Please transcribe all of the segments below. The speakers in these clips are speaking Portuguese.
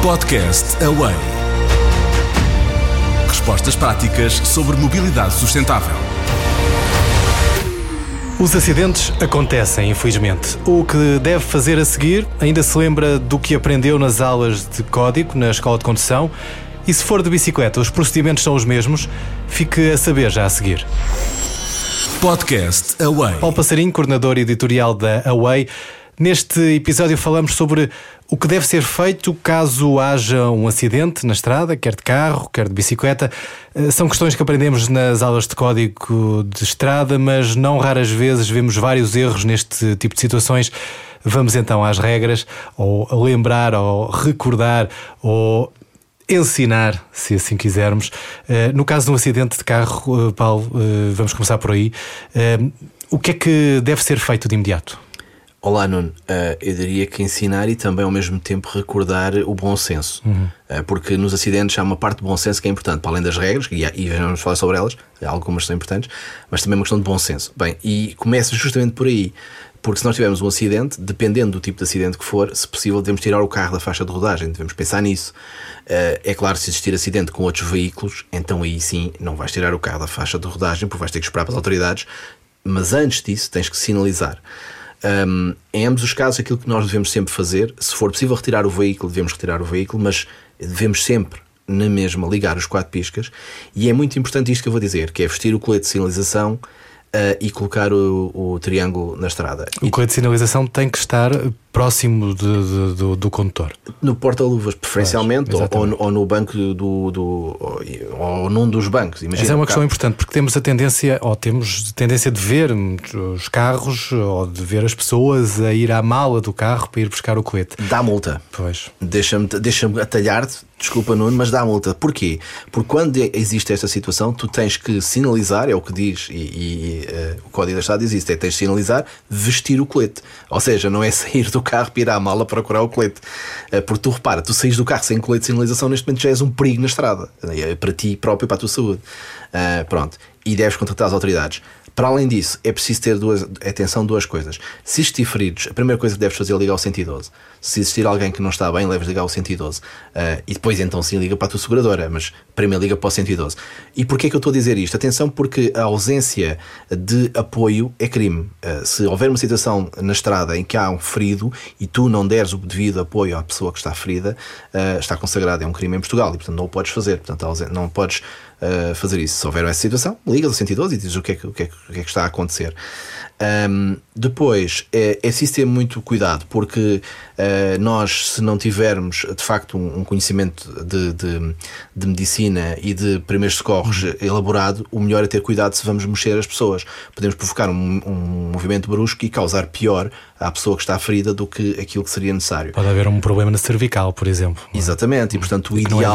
Podcast Away. Respostas práticas sobre mobilidade sustentável. Os acidentes acontecem, infelizmente. O que deve fazer a seguir? Ainda se lembra do que aprendeu nas aulas de código na escola de condução? E se for de bicicleta, os procedimentos são os mesmos? Fique a saber já a seguir. Podcast Away. Paulo Passarinho, coordenador editorial da Away. Neste episódio falamos sobre o que deve ser feito caso haja um acidente na estrada, quer de carro, quer de bicicleta. São questões que aprendemos nas aulas de código de estrada, mas não raras vezes vemos vários erros neste tipo de situações. Vamos então às regras, ou lembrar, ou recordar, ou ensinar, se assim quisermos. No caso de um acidente de carro, Paulo, vamos começar por aí. O que é que deve ser feito de imediato? Olá, Nuno. Eu diria que ensinar e também ao mesmo tempo recordar o bom senso. Porque nos acidentes há uma parte de bom senso que é importante, para além das regras, e vamos falar sobre elas, algumas são importantes, mas também uma questão de bom senso. Bem, e começa justamente por aí, porque se nós tivermos um acidente, dependendo do tipo de acidente que for, se possível devemos tirar o carro da faixa de rodagem, devemos pensar nisso. É claro, se existir acidente com outros veículos, então aí sim não vais tirar o carro da faixa de rodagem, porque vais ter que esperar para as autoridades, mas antes disso tens que sinalizar. Em ambos os casos, aquilo que nós devemos sempre fazer, se for possível retirar o veículo, devemos retirar o veículo, mas devemos sempre, na mesma, ligar os 4 piscas. E é muito importante isto que eu vou dizer, que é vestir o colete de sinalização e colocar o triângulo na estrada. O colete de sinalização tem que estar próximo do condutor. No porta-luvas, preferencialmente, ou no banco ou num dos bancos. Imagina. Essa é uma questão importante, porque temos a tendência, ou temos tendência de ver os carros, ou de ver as pessoas a ir à mala do carro para ir buscar o colete. Dá multa. Pois. Deixa-me atalhar-te, desculpa, Nuno, mas dá multa. Porquê? Porque quando existe esta situação, tu tens que sinalizar, é o que diz, o Código da Estrada diz isso, tens de sinalizar, vestir o colete. Ou seja, não é sair do carro para ir à mala procurar o colete. Porque tu repara, tu saís do carro sem colete de sinalização, neste momento já és um perigo na estrada, para ti próprio e para a tua saúde. Pronto. E deves contactar as autoridades. Para além disso, é preciso ter duas coisas. Se existir feridos, a primeira coisa que deves fazer é ligar ao 112. Se existir alguém que não está bem, leves ligar ao 112. E depois então sim liga para a tua seguradora, mas primeiro liga para o 112. E porquê é que eu estou a dizer isto? Atenção, porque a ausência de apoio é crime. Se houver uma situação na estrada em que há um ferido e tu não deres o devido apoio à pessoa que está ferida, está consagrado, é um crime em Portugal e portanto não o podes fazer. Portanto, não podes fazer isso. Se houver essa situação, ligas ao 112 e dizes o que é que está a acontecer. Depois é preciso ter muito cuidado, porque nós, se não tivermos de facto um conhecimento de medicina e de primeiros socorros elaborado, o melhor é ter cuidado se vamos mexer as pessoas. Podemos provocar um movimento brusco e causar pior à pessoa que está ferida do que aquilo que seria necessário. Pode haver um problema na cervical, por exemplo. Exatamente, e portanto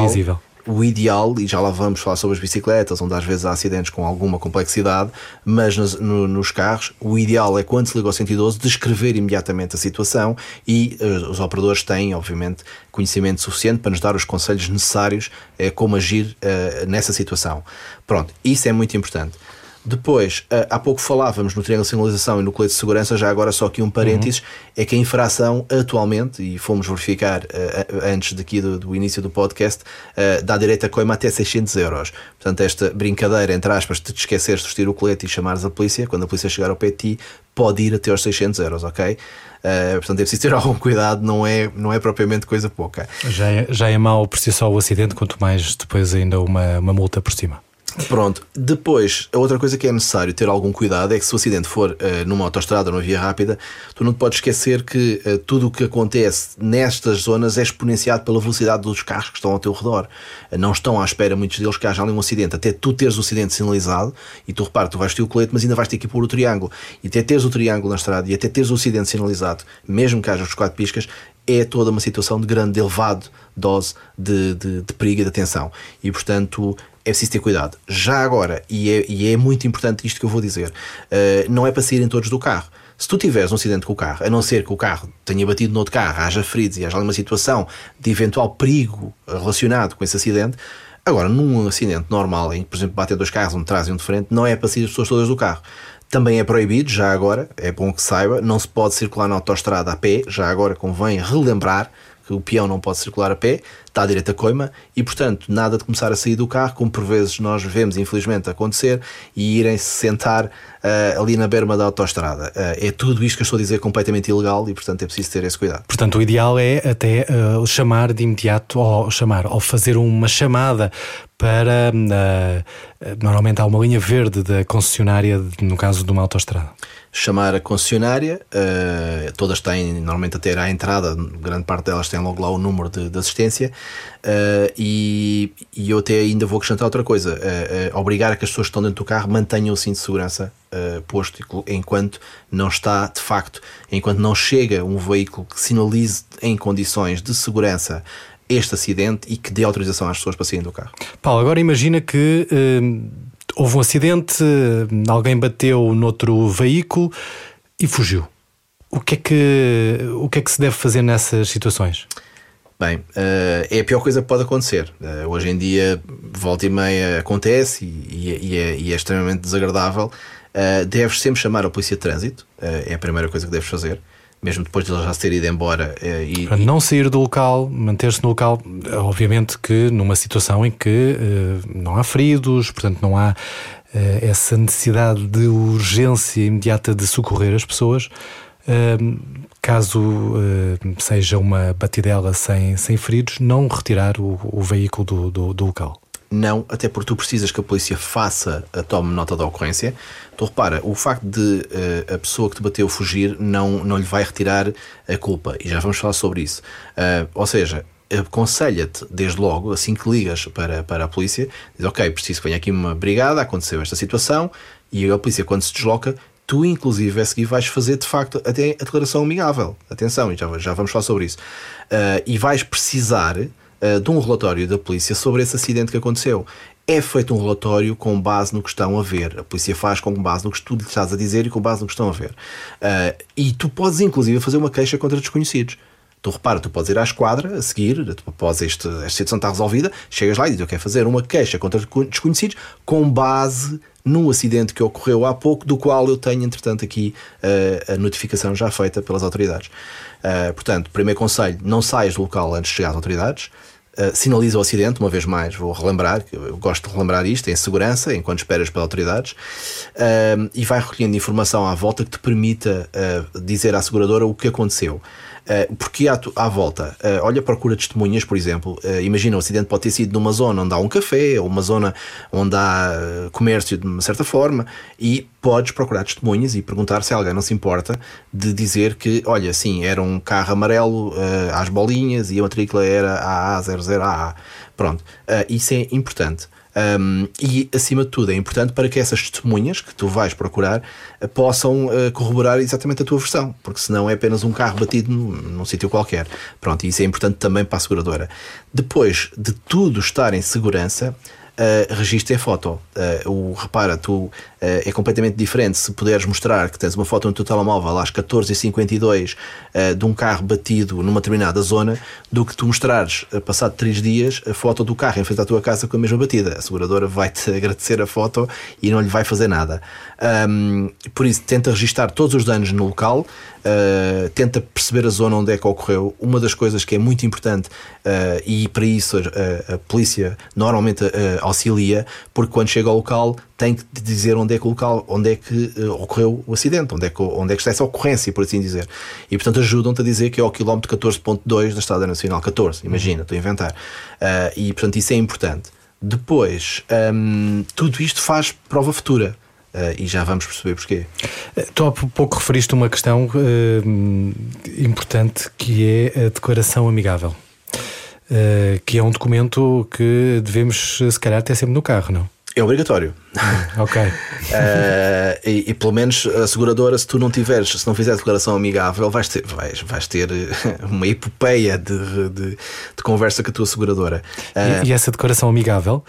o ideal, e já lá vamos falar sobre as bicicletas, onde às vezes há acidentes com alguma complexidade, mas nos carros, o ideal é, quando se liga ao 112, descrever imediatamente a situação e os operadores têm, obviamente, conhecimento suficiente para nos dar os conselhos necessários como agir nessa situação. Pronto, isso é muito importante. Depois, há pouco falávamos no triângulo de sinalização e no colete de segurança, já agora só aqui um parênteses, é que a infração atualmente, e fomos verificar antes daqui do início do podcast, dá direito a coima até 600 euros. Portanto, esta brincadeira, entre aspas, de te esqueceres de vestir o colete e chamares a polícia, quando a polícia chegar ao pé de ti, pode ir até aos 600 euros, ok? Portanto, é preciso ter algum cuidado, não é propriamente coisa pouca. Já é mau por si só o acidente, quanto mais depois ainda uma multa por cima. Pronto, depois a outra coisa que é necessário ter algum cuidado é que se o acidente for numa autoestrada ou numa via rápida, tu não te podes esquecer que tudo o que acontece nestas zonas é exponenciado pela velocidade dos carros que estão ao teu redor. Não estão à espera, muitos deles, que haja ali um acidente, até tu teres o acidente sinalizado. E tu repara, tu vais ter o colete, mas ainda vais ter que ir pôr o triângulo, e até teres o triângulo na estrada e até teres o acidente sinalizado, mesmo que haja os 4 piscas, é toda uma situação de elevado dose de perigo e de atenção. E portanto é preciso ter cuidado. Já agora, e é muito importante isto que eu vou dizer, não é para saírem todos do carro. Se tu tiveres um acidente com o carro, a não ser que o carro tenha batido no outro carro, haja feridos e haja alguma situação de eventual perigo relacionado com esse acidente, agora num acidente normal, em que por exemplo batem 2 carros, um de trás e um de frente, não é para sair as pessoas todas do carro. Também é proibido, já agora, é bom que saiba, não se pode circular na autoestrada a pé, já agora convém relembrar que o peão não pode circular a pé, dá direito a coima e, portanto, nada de começar a sair do carro, como por vezes nós vemos, infelizmente, acontecer, e irem-se sentar ali na berma da autoestrada. É tudo isto que eu estou a dizer completamente ilegal e, portanto, é preciso ter esse cuidado. Portanto, o ideal é até chamar de imediato, ou fazer uma chamada para... normalmente há uma linha verde da concessionária, no caso de uma autoestrada. Chamar a concessionária, todas têm, normalmente até à entrada, grande parte delas tem logo lá o número de assistência, e eu até ainda vou acrescentar outra coisa, obrigar a que as pessoas que estão dentro do carro mantenham o cinto de segurança posto, enquanto não está, de facto, enquanto não chega um veículo que sinalize em condições de segurança este acidente e que dê autorização às pessoas para saírem do carro. Paulo, agora imagina que houve um acidente, alguém bateu noutro veículo e fugiu. O que é que se deve fazer nessas situações? Bem, é a pior coisa que pode acontecer. Hoje em dia, volta e meia acontece e é extremamente desagradável. Deves sempre chamar a polícia de trânsito, é a primeira coisa que deves fazer, mesmo depois de ele já se ter ido embora. Para não sair do local, manter-se no local, obviamente que numa situação em que não há feridos, portanto não há essa necessidade de urgência imediata de socorrer as pessoas, caso seja uma batidela sem feridos, não retirar o veículo do local. Não, até porque tu precisas que a polícia tome nota da ocorrência. Tu repara, o facto de a pessoa que te bateu fugir não lhe vai retirar a culpa, e já vamos falar sobre isso. Ou seja, aconselha-te desde logo, assim que ligas para a polícia, diz: ok, preciso que venha aqui uma brigada, aconteceu esta situação, e a polícia, quando se desloca, tu inclusive a seguir vais fazer de facto até a declaração amigável. Atenção, e já vamos falar sobre isso. E vais precisar de um relatório da polícia sobre esse acidente que aconteceu. É feito um relatório com base no que estão a ver. A polícia faz com base no que tu lhe estás a dizer e com base no que estão a ver. E tu podes inclusive fazer uma queixa contra desconhecidos. Tu repara, tu podes ir à esquadra a seguir, após esta situação está resolvida, chegas lá e dizes: eu quero fazer uma queixa contra desconhecidos com base no acidente que ocorreu há pouco, do qual eu tenho, entretanto, aqui a notificação já feita pelas autoridades. Portanto, primeiro conselho: não saias do local antes de chegar às autoridades. Sinaliza o acidente, uma vez mais, vou relembrar, eu gosto de relembrar isto, em segurança, enquanto esperas pelas autoridades, e vai recolhendo informação à volta que te permita dizer à seguradora o que aconteceu. Porque à volta, olha, procura testemunhas, por exemplo. Imagina, o acidente pode ter sido numa zona onde há um café, ou uma zona onde há comércio de uma certa forma, e podes procurar testemunhas e perguntar se alguém não se importa de dizer que, olha, sim, era um carro amarelo às bolinhas e a matrícula era AA00AA. Pronto, isso é importante. E acima de tudo é importante para que essas testemunhas que tu vais procurar possam corroborar exatamente a tua versão, porque senão é apenas um carro batido num sítio qualquer. Pronto, e isso é importante também para a seguradora. Depois de tudo estar em segurança, registra a foto. Repara, é completamente diferente se puderes mostrar que tens uma foto no teu telemóvel às 14h52 de um carro batido numa determinada zona, do que tu mostrares, passado 3 dias, a foto do carro em frente à tua casa com a mesma batida. A seguradora vai-te agradecer a foto e não lhe vai fazer nada. Por isso, tenta registar todos os danos no local, tenta perceber a zona onde é que ocorreu. Uma das coisas que é muito importante, e para isso a polícia normalmente auxilia, porque quando chega ao local tem que dizer onde é que ocorreu o acidente, onde é que está essa ocorrência, por assim dizer. E portanto ajudam-te a dizer que é ao quilómetro 14.2 da Estrada Nacional 14, imagina, estou a inventar. E portanto isso é importante. Depois, tudo isto faz prova futura. E já vamos perceber porquê. Tu há pouco referiste uma questão importante, que é a declaração amigável, que é um documento que devemos, se calhar, ter sempre no carro, não? É obrigatório. Ok. E pelo menos a seguradora, se não fizeres declaração amigável, vais ter uma epopeia de conversa com a tua seguradora. E essa declaração amigável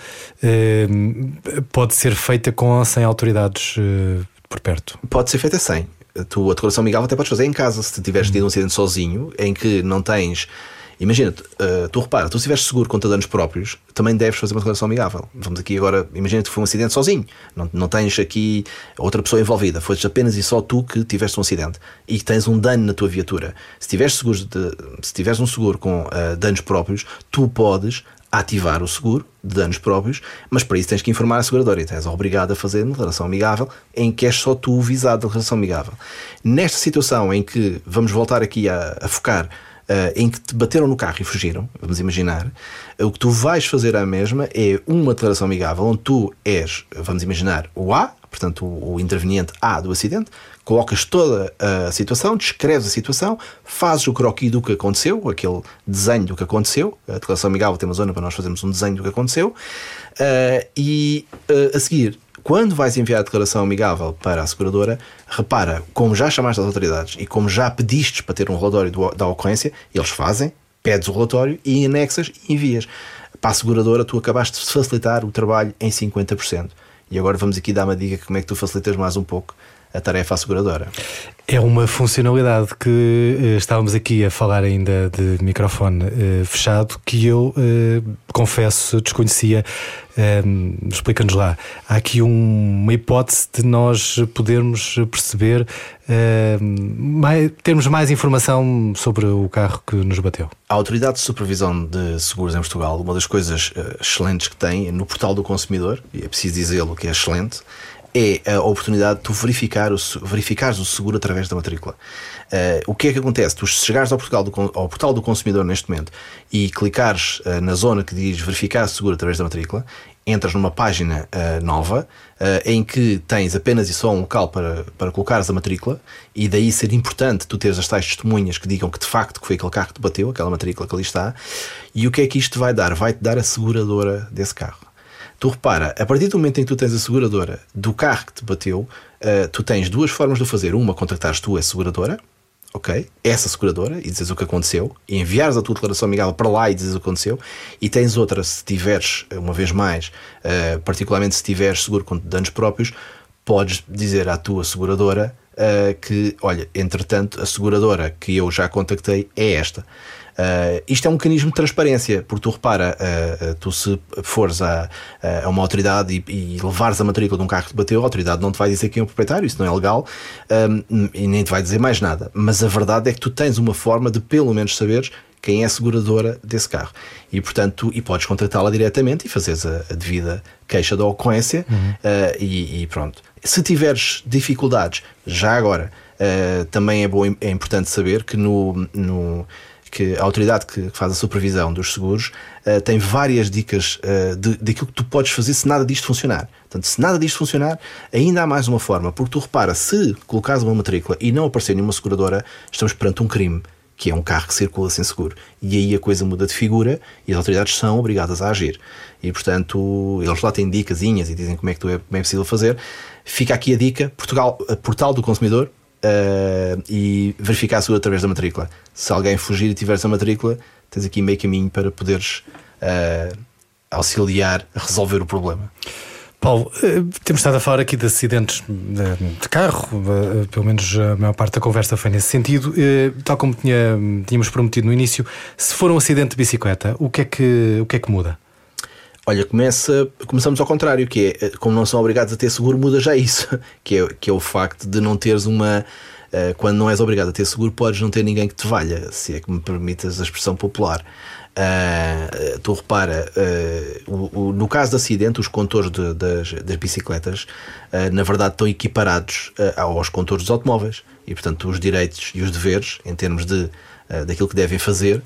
pode ser feita com ou sem autoridades por perto? Pode ser feita sem. A declaração amigável até podes fazer em casa, se tiveres tido um acidente sozinho, em que não tens Imagina, tu repara, tu se estiveres seguro contra danos próprios, também deves fazer uma declaração amigável. Vamos aqui agora, imagina que foi um acidente sozinho, não tens aqui outra pessoa envolvida, foi apenas e só tu que tiveste um acidente e que tens um dano na tua viatura. Se tiveres um seguro com danos próprios, tu podes ativar o seguro de danos próprios, mas para isso tens que informar a seguradora e és obrigado a fazer uma declaração amigável em que és só tu visado da declaração amigável. Nesta situação em que vamos voltar aqui a focar em que te bateram no carro e fugiram, vamos imaginar, o que tu vais fazer à mesma é uma declaração amigável onde tu és, vamos imaginar, o A, portanto o interveniente A do acidente, colocas toda a situação, descreves a situação, fazes o croquis do que aconteceu, aquele desenho do que aconteceu. A declaração amigável tem uma zona para nós fazermos um desenho do que aconteceu, e a seguir, quando vais enviar a declaração amigável para a seguradora, repara, como já chamaste as autoridades e como já pedistes para ter um relatório da ocorrência, eles fazem, pedes o relatório e anexas e envias. Para a seguradora, tu acabaste de facilitar o trabalho em 50%. E agora vamos aqui dar uma dica como é que tu facilitas mais um pouco a tarefa à seguradora. É uma funcionalidade que estávamos aqui a falar ainda de microfone fechado, que eu confesso desconhecia. Explica-nos lá. Há aqui uma hipótese de nós podermos perceber, termos mais informação sobre o carro que nos bateu. A Autoridade de Supervisão de Seguros em Portugal, uma das coisas excelentes que tem no portal do consumidor, e é preciso dizê-lo que é excelente, é a oportunidade de tu verificares o seguro através da matrícula. O que é que acontece? Tu chegares ao portal do consumidor neste momento e clicares na zona que diz verificar seguro através da matrícula, entras numa página nova em que tens apenas e só um local para colocares a matrícula, e daí ser importante tu teres as tais testemunhas que digam que de facto que foi aquele carro que te bateu, aquela matrícula que ali está. E o que é que isto te vai dar? Vai-te dar a seguradora desse carro. Tu repara, a partir do momento em que tu tens a seguradora do carro que te bateu, tu tens duas formas de o fazer. Uma, contactares tu a seguradora, ok? Essa seguradora, e dizes o que aconteceu, e enviares a tua declaração amigável para lá e dizes o que aconteceu. E tens outra, se tiveres, uma vez mais, particularmente se tiveres seguro com danos próprios, podes dizer à tua seguradora que, olha, entretanto, a seguradora que eu já contactei é esta. Isto é um mecanismo de transparência, porque tu repara, tu se fores a uma autoridade e levares a matrícula de um carro que te bateu, a autoridade não te vai dizer quem é o proprietário, isso não é legal, e nem te vai dizer mais nada, mas a verdade é que tu tens uma forma de pelo menos saberes quem é a seguradora desse carro, e portanto e podes contactá-la diretamente e fazeres a devida queixa da ocorrência. E pronto. Se tiveres dificuldades, já agora, também é importante saber que que a autoridade que faz a supervisão dos seguros tem várias dicas daquilo que tu podes fazer se nada disto funcionar. Portanto, se nada disto funcionar, ainda há mais uma forma, porque tu repara, se colocares uma matrícula e não aparecer nenhuma seguradora, estamos perante um crime, que é um carro que circula sem seguro. E aí a coisa muda de figura e as autoridades são obrigadas a agir. E portanto, eles lá têm dicasinhas e dizem como é possível fazer. Fica aqui a dica: portal do consumidor, e verificar a seguro através da matrícula. Se alguém fugir e tiveres a matrícula, tens aqui meio caminho para poderes auxiliar a resolver o problema. Paulo, temos estado a falar aqui de acidentes de carro, pelo menos a maior parte da conversa foi nesse sentido. Tal como tínhamos prometido no início, se for um acidente de bicicleta, o que é que muda? Olha, começamos ao contrário, que é, como não são obrigados a ter seguro, muda já isso, que é o facto de não teres quando não és obrigado a ter seguro, podes não ter ninguém que te valha, se é que me permitas a expressão popular. Tu repara, no caso de acidente, os condutores das bicicletas, na verdade, estão equiparados aos condutores dos automóveis, e portanto os direitos e os deveres, em termos daquilo que devem fazer,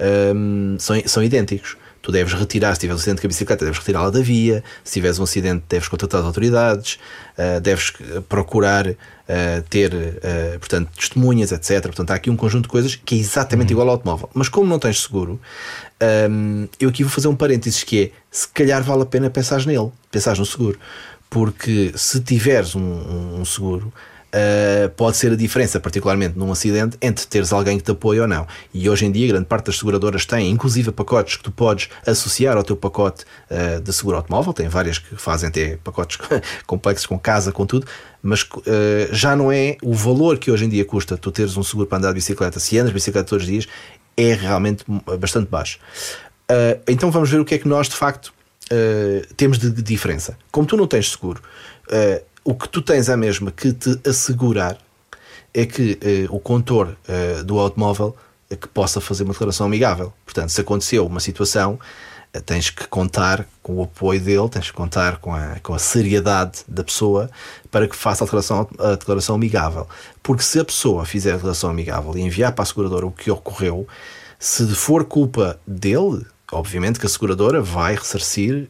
são idênticos. Tu deves retirar, se tiveres um acidente com a bicicleta, deves retirá-la da via. Se tiveres um acidente, deves contactar as autoridades, deves procurar ter, portanto, testemunhas, etc. Portanto, há aqui um conjunto de coisas que é exatamente igual ao automóvel. Mas como não tens seguro, eu aqui vou fazer um parênteses, que é, se calhar vale a pena pensares no seguro. Porque se tiveres um seguro, pode ser a diferença, particularmente num acidente, entre teres alguém que te apoie ou não. E hoje em dia grande parte das seguradoras têm inclusive pacotes que tu podes associar ao teu pacote de seguro automóvel. Tem várias que fazem até pacotes complexos, com casa, com tudo. Mas já não é o valor que hoje em dia custa tu teres um seguro para andar de bicicleta. Se andas de bicicleta todos os dias, é realmente bastante baixo. Então vamos ver o que é que nós de facto temos de diferença. Como tu não tens seguro, o que tu tens é mesmo que te assegurar é que o condutor do automóvel que possa fazer uma declaração amigável. Portanto, se aconteceu uma situação, tens que contar com o apoio dele, tens que contar com a seriedade da pessoa para que faça a declaração amigável. Porque se a pessoa fizer a declaração amigável e enviar para a seguradora o que ocorreu, se for culpa dele, obviamente que a seguradora vai ressarcir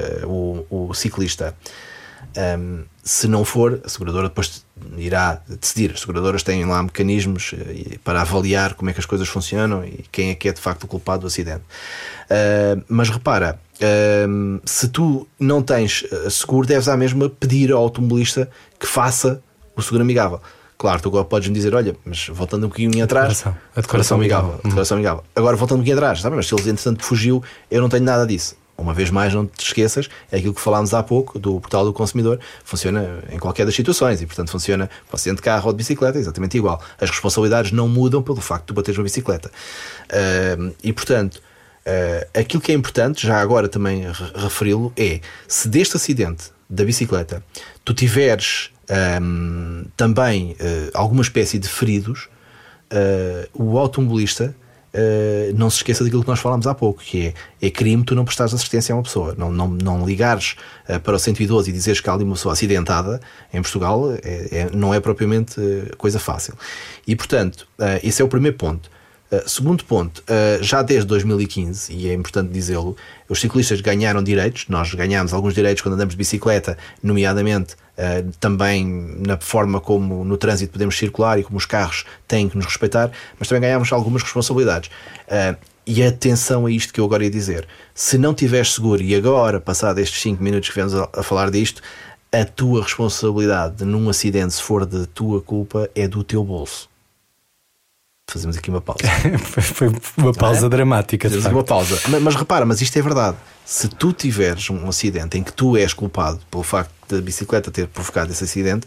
o ciclista. Se não for, a seguradora depois irá decidir. As seguradoras têm lá mecanismos para avaliar como é que as coisas funcionam e quem é que é de facto o culpado do acidente. Mas repara, se tu não tens seguro, deves à mesma pedir ao automobilista que faça o seguro amigável. Claro, tu agora podes-me dizer, olha, mas voltando um bocadinho atrás, a declaração amigável. Agora voltando um bocadinho atrás, sabe? Mas se ele entretanto fugiu, eu não tenho nada disso. Uma vez mais, não te esqueças, é aquilo que falámos há pouco do portal do consumidor, funciona em qualquer das situações e, portanto, funciona com acidente de carro ou de bicicleta, exatamente igual. As responsabilidades não mudam pelo facto de tu bateres uma bicicleta. E, portanto, aquilo que é importante, já agora também referi-lo, é se deste acidente da bicicleta tu tiveres também alguma espécie de feridos, o automobilista não se esqueça daquilo que nós falámos há pouco, que é crime tu não prestares assistência a uma pessoa, não ligares para o 112 e dizeres que há ali uma pessoa acidentada em Portugal, não é propriamente coisa fácil. E portanto, esse é o primeiro ponto. Segundo ponto, já desde 2015, e é importante dizê-lo, os ciclistas ganharam direitos. Nós ganhámos alguns direitos quando andamos de bicicleta, nomeadamente também na forma como no trânsito podemos circular e como os carros têm que nos respeitar, mas também ganhámos algumas responsabilidades. E atenção a isto que eu agora ia dizer: se não tiveres seguro, e agora, passado estes 5 minutos que vemos a falar disto, a tua responsabilidade num acidente, se for de tua culpa, é do teu bolso. Fazemos aqui uma pausa. Foi uma pausa dramática. Fazemos uma pausa. Mas repara, mas isto é verdade. Se tu tiveres um acidente em que tu és culpado pelo facto da bicicleta ter provocado esse acidente,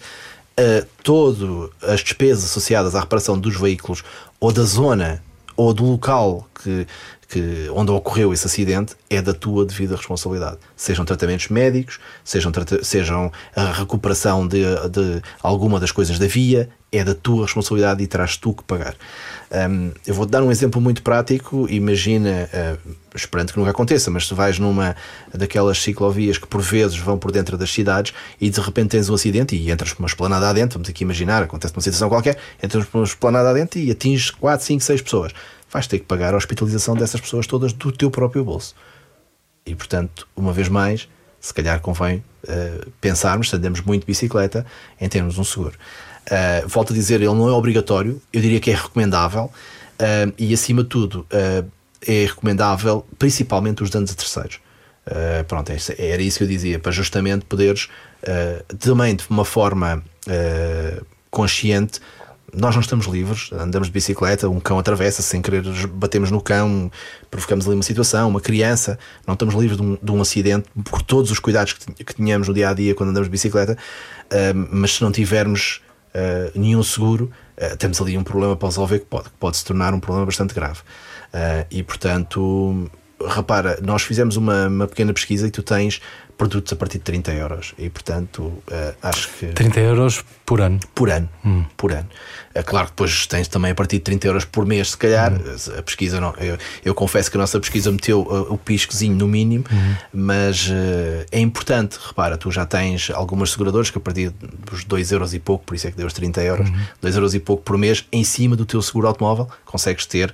todas as despesas associadas à reparação dos veículos ou da zona ou do local onde ocorreu esse acidente é da tua devida responsabilidade. Sejam tratamentos médicos, sejam a recuperação de alguma das coisas da via, é da tua responsabilidade e terás tu que pagar. Eu vou-te dar um exemplo muito prático. Imagina, esperando que nunca aconteça, mas se vais numa daquelas ciclovias que por vezes vão por dentro das cidades e de repente tens um acidente e entras por uma esplanada adentro, vamos aqui imaginar, acontece uma situação qualquer, entras por uma esplanada adentro e atinges 4, 5, 6 pessoas. Vais ter que pagar a hospitalização dessas pessoas todas do teu próprio bolso. E portanto, uma vez mais, se calhar convém pensarmos, se andamos muito de bicicleta, em termos um seguro. Volto a dizer, ele não é obrigatório, eu diria que é recomendável, e acima de tudo é recomendável principalmente os danos a terceiros. Pronto, era isso que eu dizia, para justamente poderes também de uma forma consciente. Nós não estamos livres, andamos de bicicleta, um cão atravessa, sem querer batemos no cão, provocamos ali uma situação, uma criança, não estamos livres de um acidente por todos os cuidados que tínhamos no dia a dia quando andamos de bicicleta, mas se não tivermos nenhum seguro, temos ali um problema para resolver que pode se tornar um problema bastante grave. E portanto, repara, nós fizemos uma pequena pesquisa e tu tens produtos a partir de 30 euros e portanto acho que 30 euros por ano. Por ano. Claro que depois tens também a partir de 30 euros por mês, se calhar. A pesquisa não, eu confesso que a nossa pesquisa meteu o piscozinho no mínimo, mas é importante. Repara, tu já tens algumas seguradoras que a partir dos 2 euros e pouco, por isso é que deu os 30 euros, 2 euros e pouco por mês, em cima do teu seguro automóvel consegues ter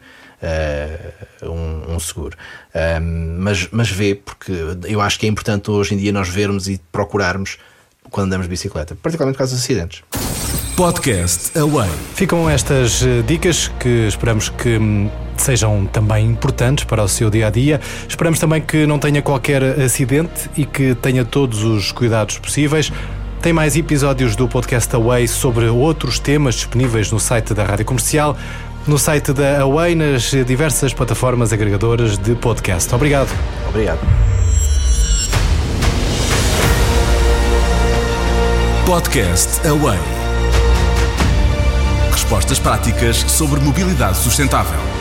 um seguro. Mas vê, porque eu acho que é importante hoje em dia nós vermos e procurarmos quando andamos de bicicleta, particularmente por causa dos acidentes. Podcast Away. Ficam estas dicas que esperamos que sejam também importantes para o seu dia-a-dia. Esperamos também que não tenha qualquer acidente e que tenha todos os cuidados possíveis. Tem mais episódios do Podcast Away sobre outros temas disponíveis no site da Rádio Comercial, no site da Away, nas diversas plataformas agregadoras de podcast. Obrigado. Obrigado. Podcast Away. Respostas práticas sobre mobilidade sustentável.